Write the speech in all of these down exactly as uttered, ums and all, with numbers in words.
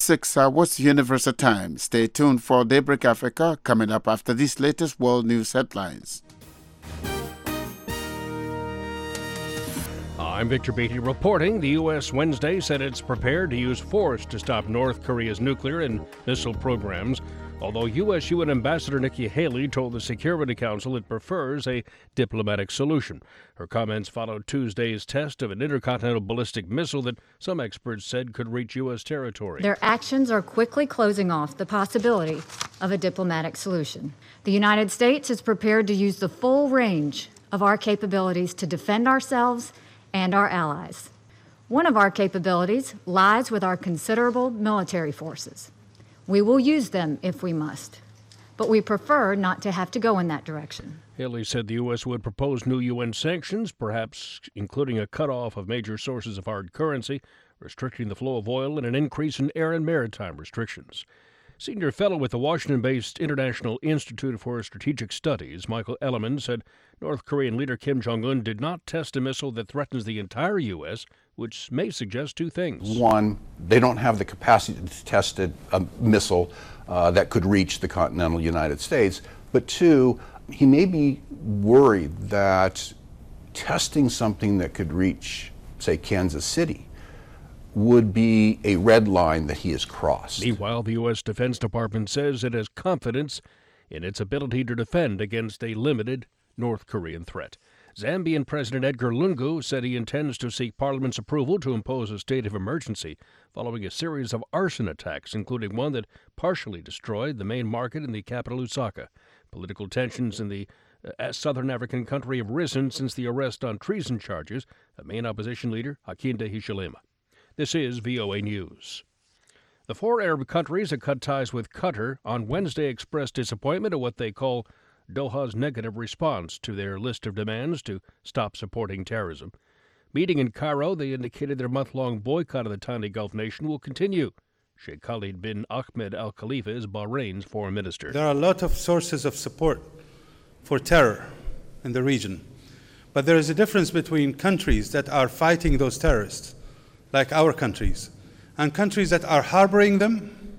Six hours Universal Time. Stay tuned for Daybreak Africa coming up after these latest world news headlines. I'm Victor Beatty reporting. The U S Wednesday said it's prepared to use force to stop North Korea's nuclear and missile programs, although U S U N Ambassador Nikki Haley told the Security Council it prefers a diplomatic solution. Her comments followed Tuesday's test of an intercontinental ballistic missile that some experts said could reach U S territory. Their actions are quickly closing off the possibility of a diplomatic solution. The United States is prepared to use the full range of our capabilities to defend ourselves and our allies. One of our capabilities lies with our considerable military forces. We will use them if we must, but we prefer not to have to go in that direction. Haley said the U S would propose new U N sanctions, perhaps including a cutoff of major sources of hard currency, restricting the flow of oil, and an increase in air and maritime restrictions. Senior fellow with the Washington-based International Institute for Strategic Studies, Michael Elliman, said North Korean leader Kim Jong-un did not test a missile that threatens the entire U S, which may suggest two things. One, they don't have the capacity to test a, a missile uh, that could reach the continental United States. But two, he may be worried that testing something that could reach, say, Kansas City would be a red line that he has crossed. Meanwhile, the U S Defense Department says it has confidence in its ability to defend against a limited North Korean threat. Zambian President Edgar Lungu said he intends to seek Parliament's approval to impose a state of emergency following a series of arson attacks, including one that partially destroyed the main market in the capital, Lusaka. Political tensions in the uh, southern African country have risen since the arrest on treason charges of main opposition leader Hakainde Hichilema. This is V O A News. The four Arab countries that cut ties with Qatar on Wednesday expressed disappointment at what they call Doha's negative response to their list of demands to stop supporting terrorism. Meeting in Cairo, they indicated their month-long boycott of the tiny Gulf nation will continue. Sheikh Khalid bin Ahmed Al Khalifa is Bahrain's foreign minister. There are a lot of sources of support for terror in the region, but there is a difference between countries that are fighting those terrorists, like our countries, and countries that are harboring them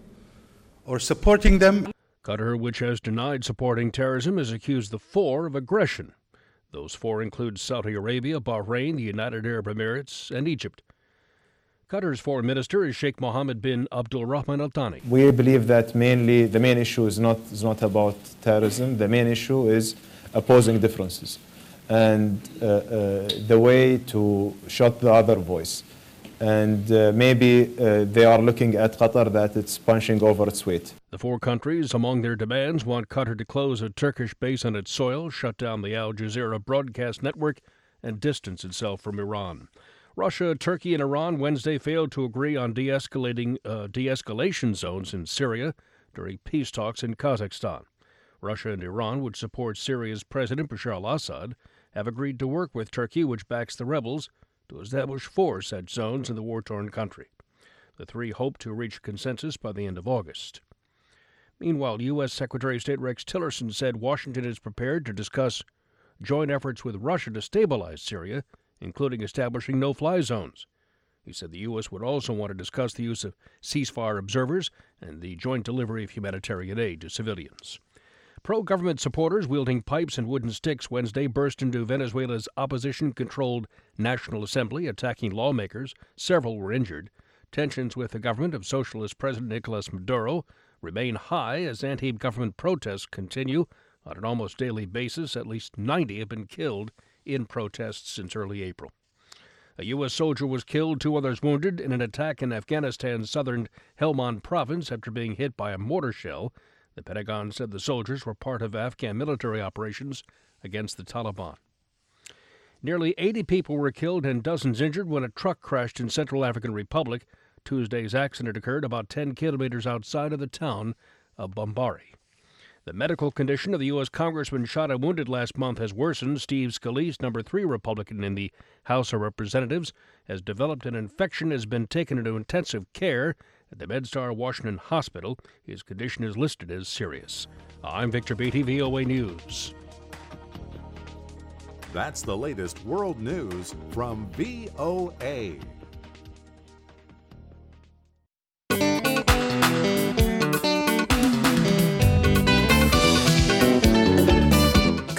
or supporting them. Qatar, which has denied supporting terrorism, has accused the four of aggression. Those four include Saudi Arabia, Bahrain, the United Arab Emirates, and Egypt. Qatar's foreign minister is Sheikh Mohammed bin Abdul Rahman Al Thani. We believe that mainly the main issue is not is not about terrorism. The main issue is opposing differences and uh, uh, the way to shut the other voice. And uh, maybe uh, they are looking at Qatar that it's punching over its weight. The four countries, among their demands, want Qatar to close a Turkish base on its soil, shut down the Al Jazeera broadcast network, and distance itself from Iran. Russia, Turkey, and Iran Wednesday failed to agree on de-escalating uh, de-escalation zones in Syria during peace talks in Kazakhstan. Russia and Iran, which support Syria's President Bashar al-Assad, have agreed to work with Turkey, which backs the rebels, to establish four such zones in the war-torn country. The three hope to reach consensus by the end of August. Meanwhile, U S Secretary of State Rex Tillerson said Washington is prepared to discuss joint efforts with Russia to stabilize Syria, including establishing no-fly zones. He said the U S would also want to discuss the use of ceasefire observers and the joint delivery of humanitarian aid to civilians. Pro-government supporters wielding pipes and wooden sticks Wednesday burst into Venezuela's opposition-controlled National Assembly, attacking lawmakers. Several were injured. Tensions with the government of Socialist President Nicolas Maduro remain high as anti-government protests continue on an almost daily basis. At least ninety have been killed in protests since early April. A U S soldier was killed, two others wounded, in an attack in Afghanistan's southern Helmand province after being hit by a mortar shell. The Pentagon said the soldiers were part of Afghan military operations against the Taliban. Nearly eighty people were killed and dozens injured when a truck crashed in Central African Republic. Tuesday's accident occurred about ten kilometers outside of the town of Bambari. The medical condition of the U S congressman shot and wounded last month has worsened. Steve Scalise, number three Republican in the House of Representatives, has developed an infection and has been taken into intensive care at the MedStar Washington Hospital. His condition is listed as serious. I'm Victor Beatty, V O A News. That's the latest world news from V O A.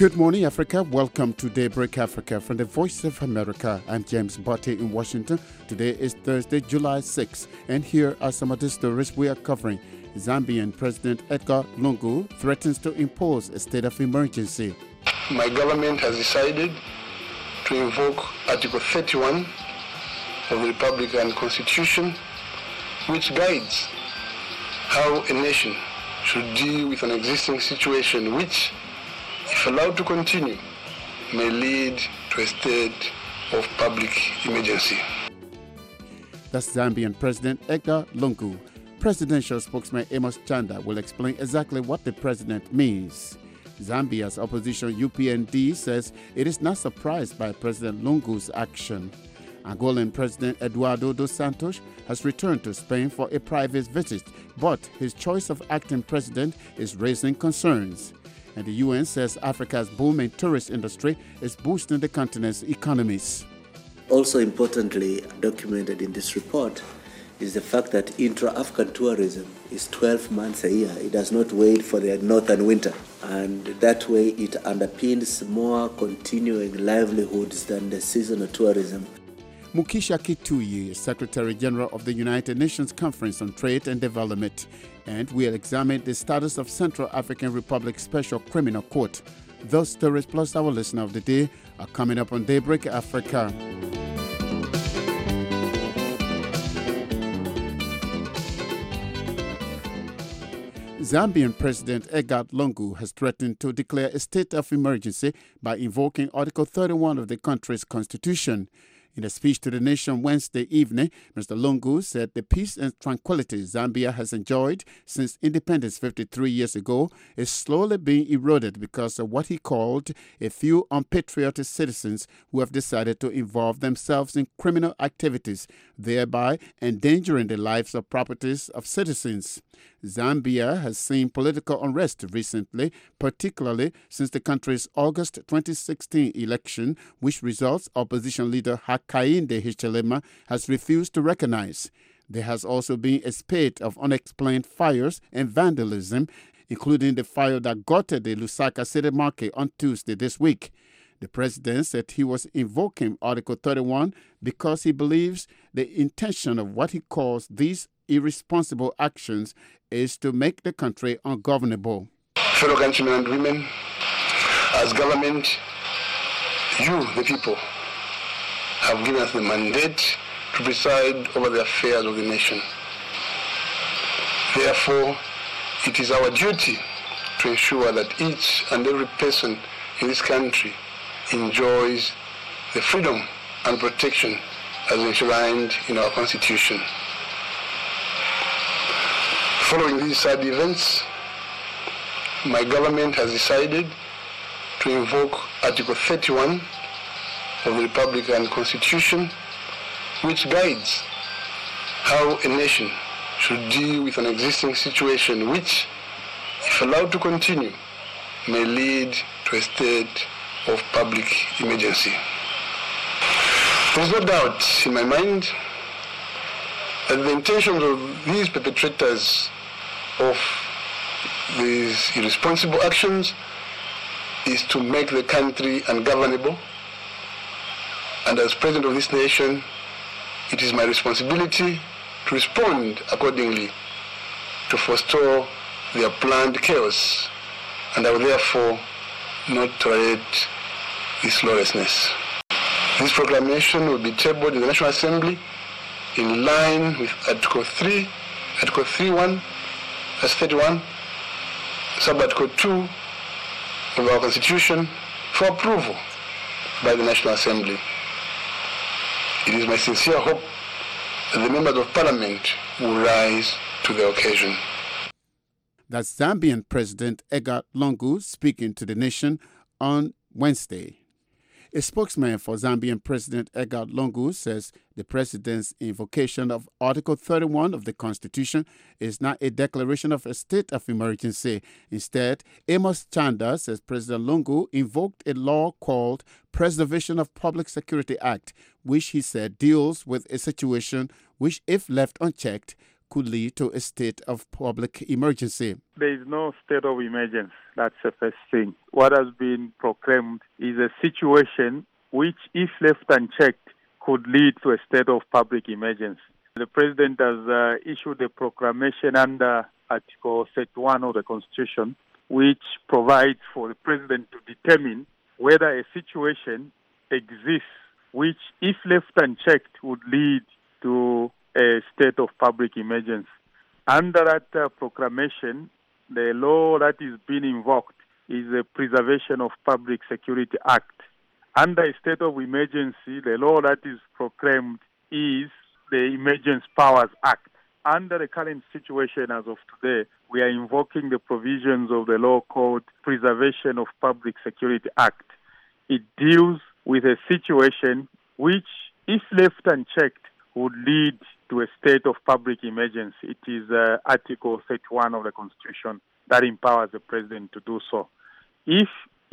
Good morning, Africa. Welcome to Daybreak Africa from the Voice of America. I'm James Botte in Washington. Today is Thursday, July sixth, and here are some of the stories we are covering. Zambian President Edgar Lungu threatens to impose a state of emergency. My government has decided to invoke Article thirty-one of the Republican Constitution, which guides how a nation should deal with an existing situation which, if allowed to continue, may lead to a state of public emergency. That's Zambian President Edgar Lungu. Presidential spokesman Amos Chanda will explain exactly what the president means. Zambia's opposition U P N D says it is not surprised by President Lungu's action. Angolan President Eduardo dos Santos has returned to Spain for a private visit, but his choice of acting president is raising concerns. And the U N says Africa's booming tourist industry is boosting the continent's economies. Also importantly documented in this report is the fact that intra-African tourism is twelve months a year. It does not wait for the northern winter. And that way it underpins more continuing livelihoods than the seasonal tourism. Mukisha Kituyi is Secretary General of the United Nations Conference on Trade and Development, and we'll examine the status of Central African Republic Special Criminal Court. Those stories plus our listener of the day are coming up on Daybreak Africa. Zambian President Edgar Lungu has threatened to declare a state of emergency by invoking Article thirty-one of the country's constitution. In a speech to the nation Wednesday evening, Mister Lungu said the peace and tranquility Zambia has enjoyed since independence fifty-three years ago is slowly being eroded because of what he called a few unpatriotic citizens who have decided to involve themselves in criminal activities, thereby endangering the lives or properties of citizens. Zambia has seen political unrest recently, particularly since the country's August twenty sixteen election, which results opposition leader Hakainde Hichilema has refused to recognize. There has also been a spate of unexplained fires and vandalism, including the fire that gutted the Lusaka city market on Tuesday this week. The president said he was invoking Article thirty-one because he believes the intention of what he calls these irresponsible actions is to make the country ungovernable. Fellow countrymen and women, as government, you, the people, have given us the mandate to preside over the affairs of the nation. Therefore, it is our duty to ensure that each and every person in this country enjoys the freedom and protection as enshrined in our Constitution. Following these sad events, my government has decided to invoke Article thirty-one of the Republican Constitution, which guides how a nation should deal with an existing situation which, if allowed to continue, may lead to a state of public emergency. There is no doubt in my mind that the intentions of these perpetrators of these irresponsible actions is to make the country ungovernable. And as president of this nation, it is my responsibility to respond accordingly to forestall their planned chaos, and I will therefore not tolerate this lawlessness. This proclamation will be tabled in the National Assembly in line with Article three, Article thirty-one, as thirty-one, Sub-Article two of our Constitution for approval by the National Assembly. It is my sincere hope that the members of Parliament will rise to the occasion. That's Zambian President Edgar Lungu speaking to the nation on Wednesday. A spokesman for Zambian President Edgar Lungu says the president's invocation of Article thirty-one of the Constitution is not a declaration of a state of emergency. Instead, Amos Chanda says President Lungu invoked a law called Preservation of Public Security Act, which he said deals with a situation which, if left unchecked, could lead to a state of public emergency. There is no state of emergency. That's the first thing. What has been proclaimed is a situation which, if left unchecked, could lead to a state of public emergency. The President has uh, issued a proclamation under Article thirty-one of the Constitution, which provides for the President to determine whether a situation exists which, if left unchecked, would lead to a state of public emergency. Under that uh, proclamation, the law that is being invoked is the Preservation of Public Security Act. Under a state of emergency, the law that is proclaimed is the Emergency Powers Act. Under the current situation as of today, we are invoking the provisions of the law called Preservation of Public Security Act. It deals with a situation which, if left unchecked, would lead to a state of public emergency. It is uh, Article thirty-one of the Constitution that empowers the President to do so. If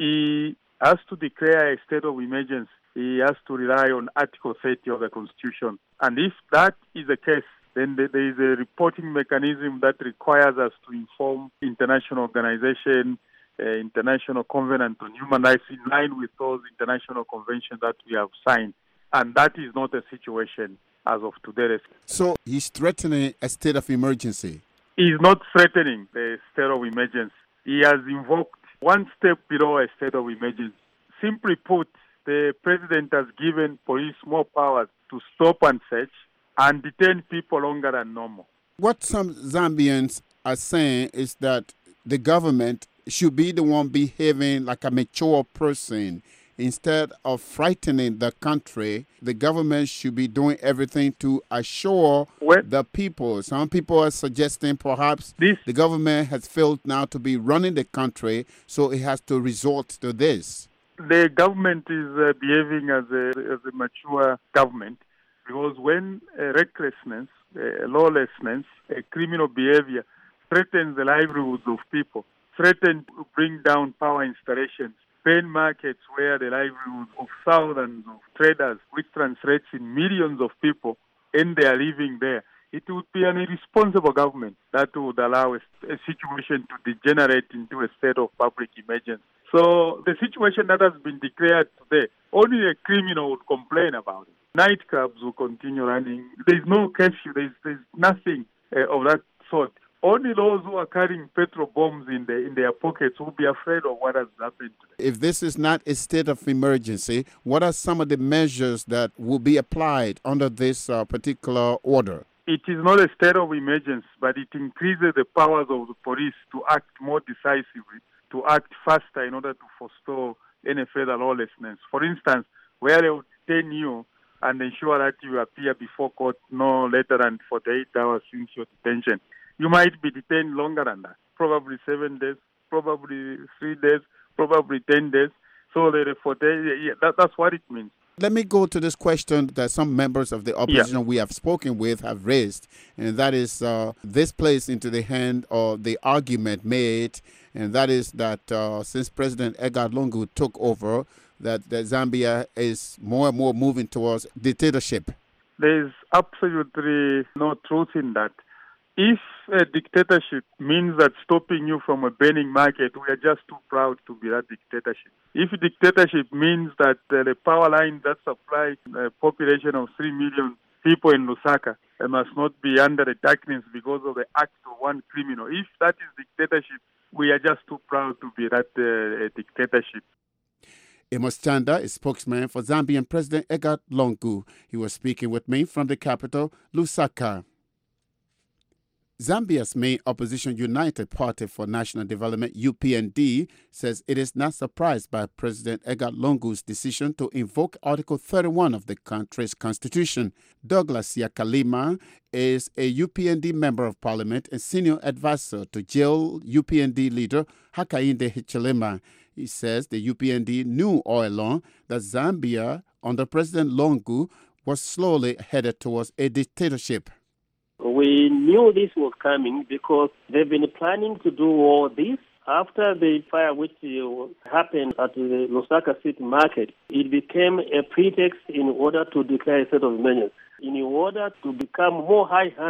he has to declare a state of emergency, he has to rely on Article thirty of the Constitution. And if that is the case, then there is a reporting mechanism that requires us to inform international organizations, uh, International Covenant on Human Rights, in line with those international conventions that we have signed. And that is not a situation as of today. So he's threatening a state of emergency? He is not threatening the state of emergency. He has invoked one step below a state of emergency. Simply put, the President has given police more powers to stop and search and detain people longer than normal. What some Zambians are saying is that the government should be the one behaving like a mature person. Instead of frightening the country, the government should be doing everything to assure well, the people. Some people are suggesting perhaps this, the government has failed now to be running the country, so it has to resort to this. The government is uh, behaving as a, as a mature government, because when uh, recklessness, uh, lawlessness, uh, criminal behavior threatens the livelihoods of people, threatens to bring down power installations, pain markets where the livelihoods of thousands of traders, which translates in millions of people, and they are living there, it would be an irresponsible government that would allow a, a situation to degenerate into a state of public emergency. So the situation that has been declared today, only a criminal would complain about it. Nightclubs will continue running. There's no curfew. There's, there's nothing uh, of that sort. Only those who are carrying petrol bombs in, the, in their pockets will be afraid of what has happened today. If this is not a state of emergency, what are some of the measures that will be applied under this uh, particular order? It is not a state of emergency, but it increases the powers of the police to act more decisively, to act faster in order to forestall any further lawlessness. For instance, where they will detain you and ensure that you appear before court no later than forty-eight hours since your detention. You might be detained longer than that, probably seven days, probably three days, probably ten days. So the forty-eight, yeah, that, that's what it means. Let me go to this question that some members of the opposition yeah. we have spoken with have raised, and that is uh, this plays into the hand of the argument made, and that is that uh, since President Edgar Lungu took over, that, that Zambia is more and more moving towards dictatorship. There is absolutely no truth in that. If a dictatorship means that stopping you from a burning market, we are just too proud to be that dictatorship. If dictatorship means that uh, the power line that supplies a population of three million people in Lusaka uh, must not be under the darkness because of the act of one criminal, if that is dictatorship, we are just too proud to be that uh, dictatorship. Amos Chanda is spokesman for Zambian President Edgar Lungu. He was speaking with me from the capital, Lusaka. Zambia's main opposition United Party for National Development, U P N D, says it is not surprised by President Edgar Lungu's decision to invoke Article thirty-one of the country's constitution. Douglas Yakalima is a U P N D member of parliament and senior advisor to jail U P N D leader Hakainde Hichilema. He says the U P N D knew all along that Zambia, under President Lungu, was slowly headed towards a dictatorship. We knew this was coming because they've been planning to do all this. After the fire which happened at the Lusaka City Market, it became a pretext in order to declare a state of emergency, in order to become more high-handed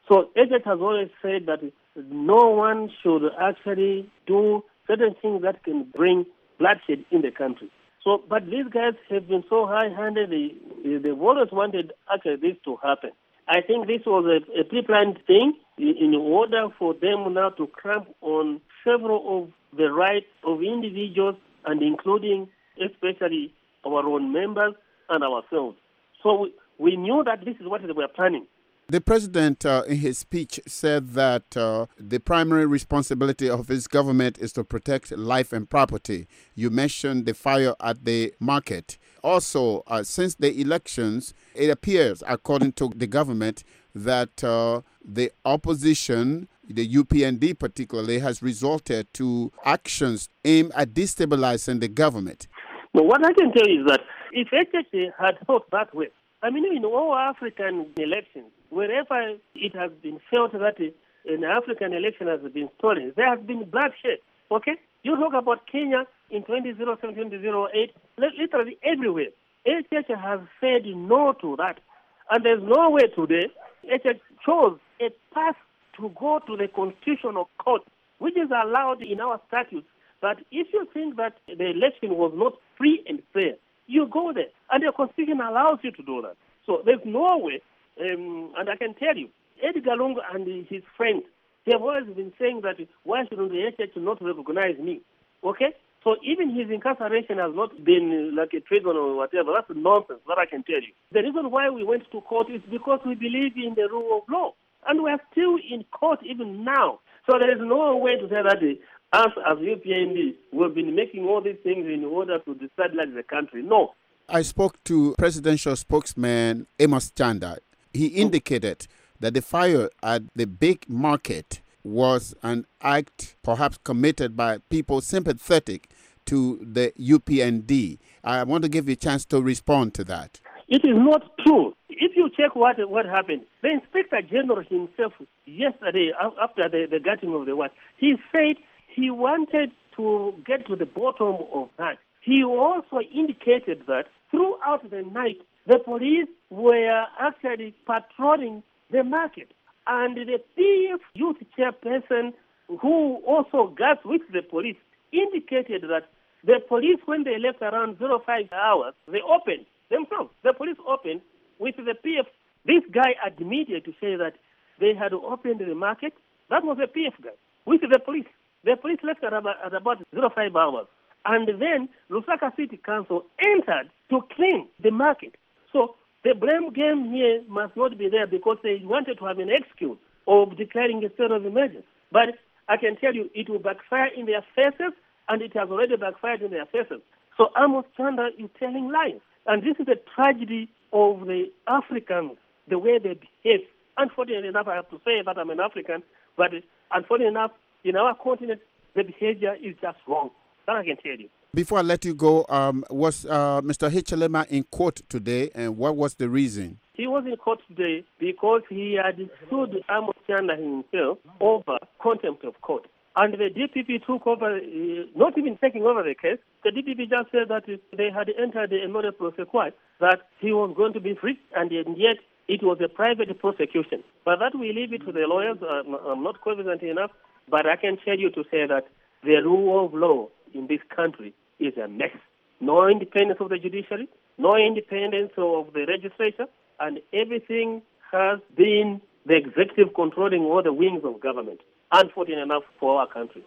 So H H has always said that no one should actually do certain things that can bring bloodshed in the country. So, but these guys have been so high-handed, they, they've always wanted actually this to happen. I think this was a, a pre-planned thing in order for them now to cramp on several of the rights of individuals and including especially our own members and ourselves. So we, we knew that this is what they were planning. The president, uh, in his speech, said that uh, the primary responsibility of his government is to protect life and property. You mentioned the fire at the market. Also, uh, since the elections, it appears, according to the government, that uh, the opposition, the U P N D particularly, has resorted to actions aimed at destabilizing the government. Well, what I can tell you is that if H H had thought that way, I mean, in all African elections, wherever it has been felt that an African election has been stolen, there has been bloodshed, okay? You talk about Kenya in twenty oh seven, twenty oh eight, literally everywhere. H H has said no to that. And there's no way today H H chose a path to go to the Constitutional Court, which is allowed in our statutes. But if you think that the election was not free and fair, you go there. And the Constitution allows you to do that. So there's no way, um, and I can tell you, Edgar Lungu and his friends, they have always been saying that why shouldn't the H H not recognize me? Okay? So even his incarceration has not been like a treason or whatever. That's nonsense, that I can tell you. The reason why we went to court is because we believe in the rule of law. And we are still in court even now. So there is no way to say that the, us as U P N D we've been making all these things in order to destabilize the country. No. I spoke to presidential spokesman Amos Chanda. He indicated that the fire at the big market was an act perhaps committed by people sympathetic to the U P N D. I want to give you a chance to respond to that. It is not true. If you check what what happened, the Inspector General himself yesterday, after the, the gutting of the watch, he said he wanted to get to the bottom of that. He also indicated that throughout the night, the police were actually patrolling the market. And the P F youth chairperson, who also guards with the police, indicated that the police, when they left around zero five hours, they opened themselves. The police opened with the P F. This guy admitted to say that they had opened the market. That was the P F guy with the police. The police left at about, at about zero five hours. And then Lusaka City Council entered to clean the market. So the blame game here must not be there because they wanted to have an excuse of declaring a state of emergency. But I can tell you it will backfire in their faces, and it has already backfired in their faces. So Amos Chanda is telling lies. And this is the tragedy of the Africans, the way they behave. Unfortunately enough, I have to say that I'm an African, but unfortunately enough, in our continent, the behavior is just wrong. That I can tell you. Before I let you go, um, was uh, Mister Hichilema in court today, and what was the reason? He was in court today because he had sued Amos Chanda himself over contempt of court. And the D P P took over, uh, not even taking over the case. The D P P just said that they had entered a notice prosequi, that he was going to be free, and yet it was a private prosecution. But that we leave it to the lawyers. I'm, I'm not confident enough, but I can tell you to say that the rule of law in this country is a mess. No independence of the judiciary, no independence of the legislature, and everything has been the executive controlling all the wings of government. Unfortunate enough for our country.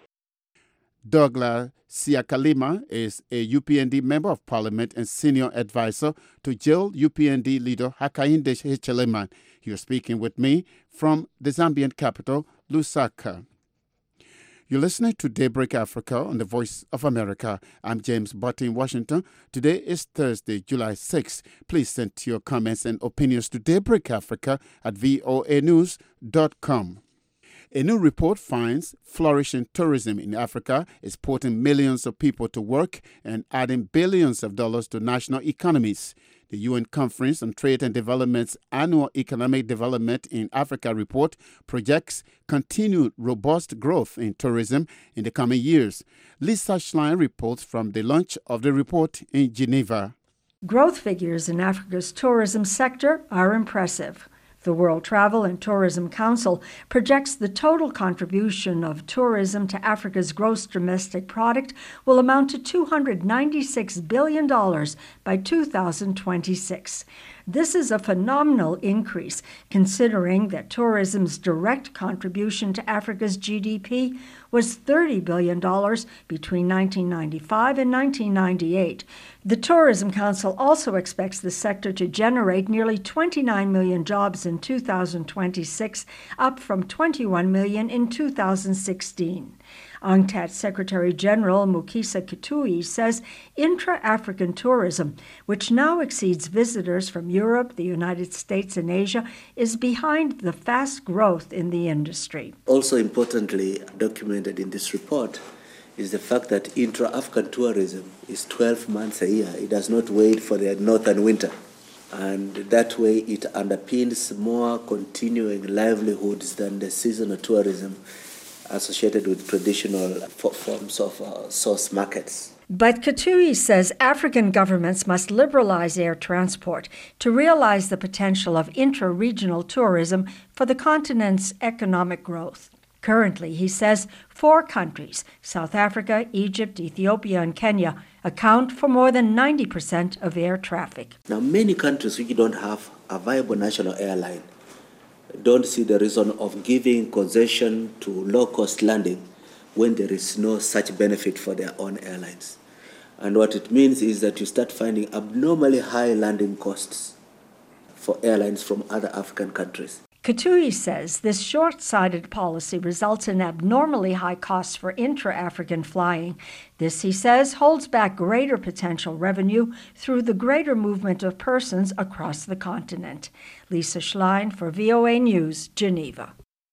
Douglas Siakalima is a U P N D member of parliament and senior advisor to jailed U P N D leader Hakainde Hichilema. He was speaking with me from the Zambian capital, Lusaka. You're listening to Daybreak Africa on the Voice of America. I'm James Butt in Washington. Today is Thursday, July sixth. Please send your comments and opinions to Daybreak Africa at voa news dot com. A new report finds flourishing tourism in Africa is putting millions of people to work and adding billions of dollars to national economies. The U N Conference on Trade and Development's annual Economic Development in Africa report projects continued robust growth in tourism in the coming years. Lisa Schlein reports from the launch of the report in Geneva. Growth figures in Africa's tourism sector are impressive. The World Travel and Tourism Council projects the total contribution of tourism to Africa's gross domestic product will amount to two hundred ninety-six billion dollars by two thousand twenty-six. This is a phenomenal increase, considering that tourism's direct contribution to Africa's G D P was thirty billion dollars between nineteen ninety-five and nineteen ninety-eight. The Tourism Council also expects the sector to generate nearly twenty-nine million jobs in two thousand twenty-six, up from twenty-one million in two thousand sixteen. UNCTAD Secretary General Mukisa Kitui says intra-African tourism, which now exceeds visitors from Europe, the United States, and Asia, is behind the fast growth in the industry. Also importantly documented in this report is the fact that intra-African tourism is twelve months a year. It does not wait for the northern winter. And that way it underpins more continuing livelihoods than the seasonal tourism associated with traditional forms of uh, source markets. But Katui says African governments must liberalize air transport to realize the potential of intra-regional tourism for the continent's economic growth. Currently, he says, four countries, South Africa, Egypt, Ethiopia, and Kenya, account for more than ninety percent of air traffic. Now, many countries which don't have a viable national airline don't see the reason of giving concession to low-cost landing when there is no such benefit for their own airlines. And what it means is that you start finding abnormally high landing costs for airlines from other African countries. Katui says this short-sighted policy results in abnormally high costs for intra-African flying. This, he says, holds back greater potential revenue through the greater movement of persons across the continent. Lisa Schlein for V O A News, Geneva.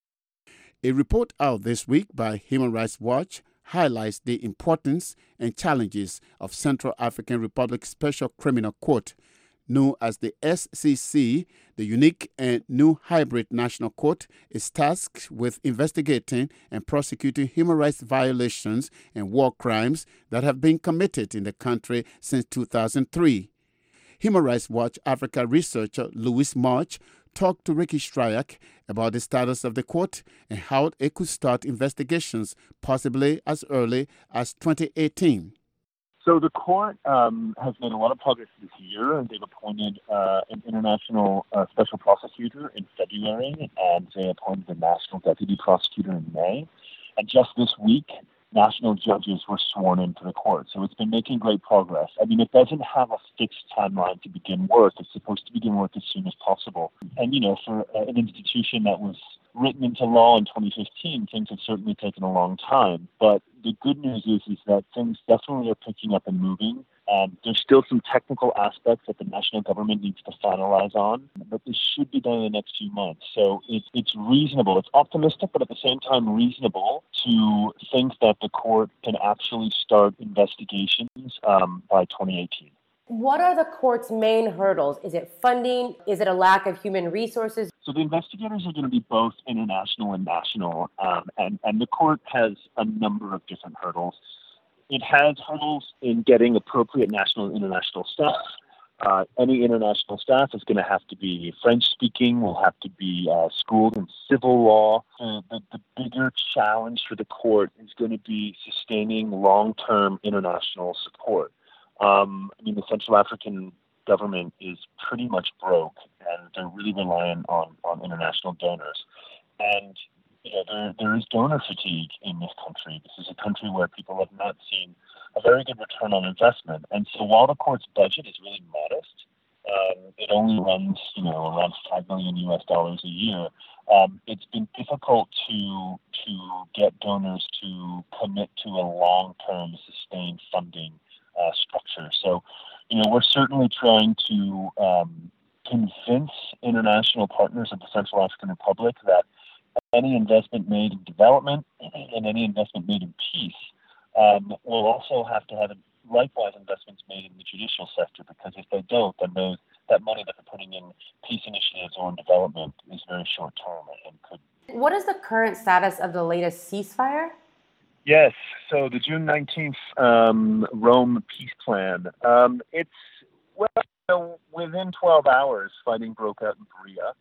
A report out this week by Human Rights Watch highlights the importance and challenges of Central African Republic Special Criminal Court, known as the S C C. The unique and new hybrid national court is tasked with investigating and prosecuting human rights violations and war crimes that have been committed in the country since two thousand three. Human Rights Watch Africa researcher Louis March talked to Ricky Stryak about the status of the court and how it could start investigations possibly as early as twenty eighteen. So the court um, has made a lot of progress this year, and they've appointed uh, an international uh, special prosecutor in February, and they appointed a national deputy prosecutor in May. And just this week, national judges were sworn into the court. So it's been making great progress. I mean, it doesn't have a fixed timeline to begin work. It's supposed to begin work as soon as possible. And, you know, for uh, an institution that was written into law in twenty fifteen, things have certainly taken a long time. But the good news is, is that things definitely are picking up and moving. Um, there's still some technical aspects that the national government needs to finalize on, but this should be done in the next few months. So it, it's reasonable. It's optimistic, but at the same time reasonable to think that the court can actually start investigations um, by twenty eighteen. What are the court's main hurdles? Is it funding? Is it a lack of human resources? So the investigators are going to be both international and national, um, and, and the court has a number of different hurdles. It has hurdles in getting appropriate national and international staff. Uh, any international staff is going to have to be French-speaking, will have to be uh, schooled in civil law. Uh, the, the bigger challenge for the court is going to be sustaining long-term international support. Um, I mean, the Central African government is pretty much broke, and they're really reliant on, on international donors. And you know, there, there is donor fatigue in this country. This is a country where people have not seen a very good return on investment. And so while the court's budget is really modest, um, it only runs, you know, around five million U S dollars a year. Um, it's been difficult to to get donors to commit to a long-term, sustained funding uh, structure. So, you know, we're certainly trying to um, convince international partners of the Central African Republic that any investment made in development and any investment made in peace um, will also have to have likewise investments made in the judicial sector, because if they don't, then those, that money that they're putting in peace initiatives or in development is very short term and could. What is the current status of the latest ceasefire? Yes, so the June nineteenth um, Rome peace plan. Um, it's, well, you know, within twelve hours, fighting broke out in Berea.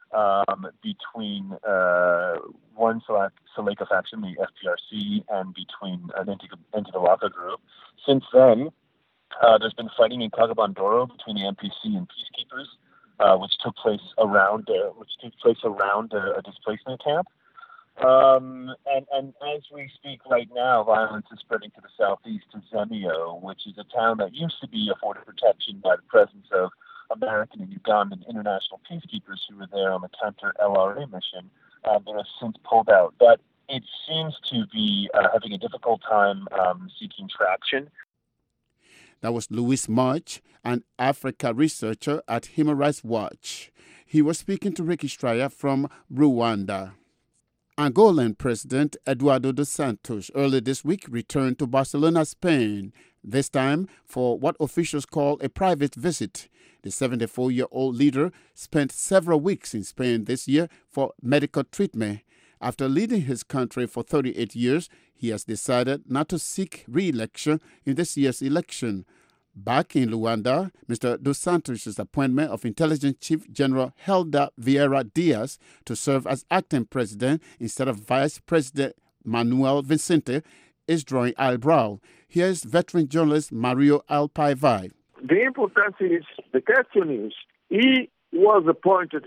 um, between uh, one Seleka faction, the F P R C, and between an Anti-Balaka group. Since then, uh, there's been fighting in Kagabandoro between the M P C and peacekeepers, uh, which took place around uh, which took place around a, a displacement camp. Um, and, and as we speak right now, violence is spreading to the southeast to Zemio, which is a town that used to be afforded protection by the presence of American and Ugandan international peacekeepers who were there on the counter-L R A mission, uh, but have since pulled out. But it seems to be uh, having a difficult time um, seeking traction. That was Louis March, an Africa researcher at Human Rights Watch. He was speaking to Ricky Straya from Rwanda. Angolan President Eduardo dos Santos earlier this week returned to Barcelona, Spain, this time for what officials call a private visit. The seventy-four-year-old leader spent several weeks in Spain this year for medical treatment. After leading his country for thirty-eight years, he has decided not to seek re-election in this year's election. Back in Luanda, Mister Dos Santos' appointment of Intelligence Chief General Helder Vieira Diaz to serve as acting president instead of Vice President Manuel Vicente is drawing eyebrow. Here's veteran journalist Mario Alpaiva. The importance is, the question is, he was appointed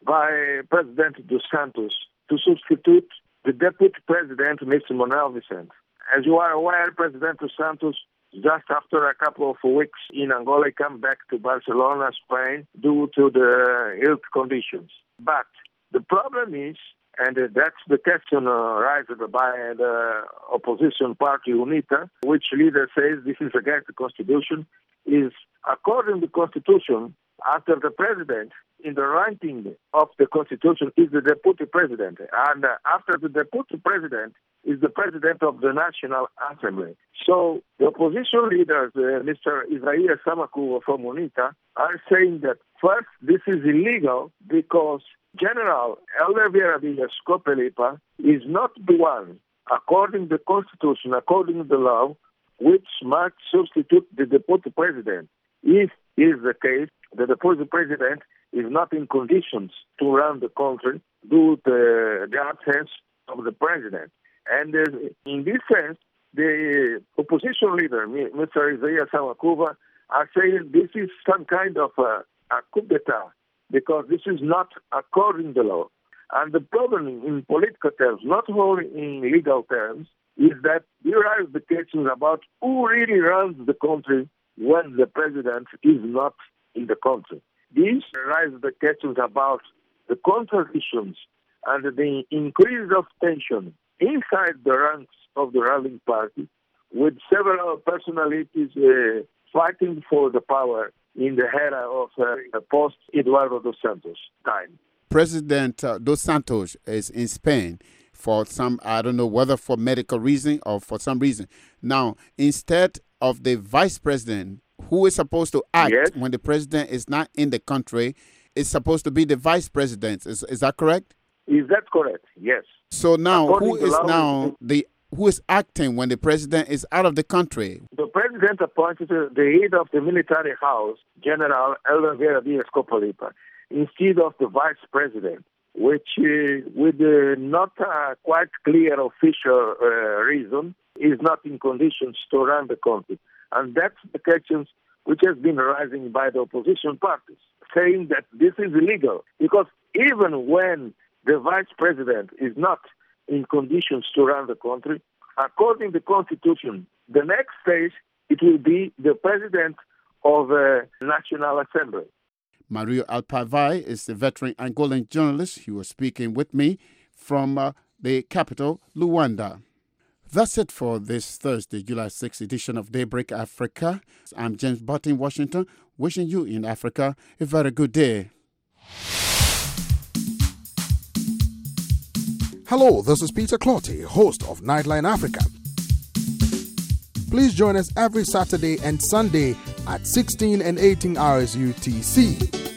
by President Dos Santos to substitute the Deputy President, Mister Manuel Vicente. As you are aware, President Dos Santos, just after a couple of weeks in Angola, come back to Barcelona, Spain, due to the health conditions. But the problem is, and that's the question uh, raised by the opposition party UNITA, which leader says this is against the Constitution, is according to the Constitution, after the president, in the ranking of the Constitution, is the deputy president. And uh, after the deputy president is the president of the National Assembly. So the opposition leaders, uh, Mister Isaias Samakuva from UNITA, are saying that first, this is illegal because General Helder Vieira Diaz Copelipa is not the one, according to the Constitution, according to the law, which must substitute the deputy president. If it is the case, the deputy president is not in conditions to run the country due to the absence of the president. And uh, in this sense, the opposition leader, Mister Isaias Samakuva, are saying this is some kind of a, a coup d'etat because this is not according to the law. And the problem in political terms, not only in legal terms, is that there are the questions about who really runs the country when the president is not in the country. These raise the questions about the contradictions and the increase of tension inside the ranks of the ruling party, with several personalities uh, fighting for the power in the era of uh, post-Eduardo dos Santos time. President uh, Dos Santos is in Spain for some, I don't know whether for medical reason or for some reason. Now, instead of the vice president, who is supposed to act yes. when the president is not in the country, is supposed to be the vice president. Is is that correct? Is that correct? Yes. So now, According who is law, now the who is acting when the president is out of the country? The president appointed the head of the military house, General Helder Vieira Diaz Copelipa, instead of the vice president, which, uh, with uh, not a quite clear official uh, reason, is not in conditions to run the country. And that's the questions which has been rising by the opposition parties, saying that this is illegal. Because even when the vice president is not in conditions to run the country, according to the Constitution, the next stage, it will be the president of the National Assembly. Mario Alpavai is a veteran Angolan journalist. He was speaking with me from uh, the capital, Luanda. That's it for this Thursday, July sixth edition of Daybreak Africa. I'm James Butt in Washington, wishing you in Africa a very good day. Hello, this is Peter Clotty, host of Nightline Africa. Please join us every Saturday and Sunday at sixteen and eighteen hours U T C.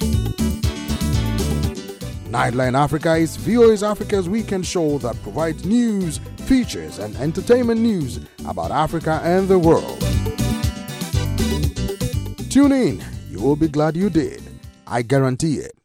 Nightline Africa is V O A's Africa's weekend show that provides news, features, and entertainment news about Africa and the world. Tune in, you will be glad you did. I guarantee it.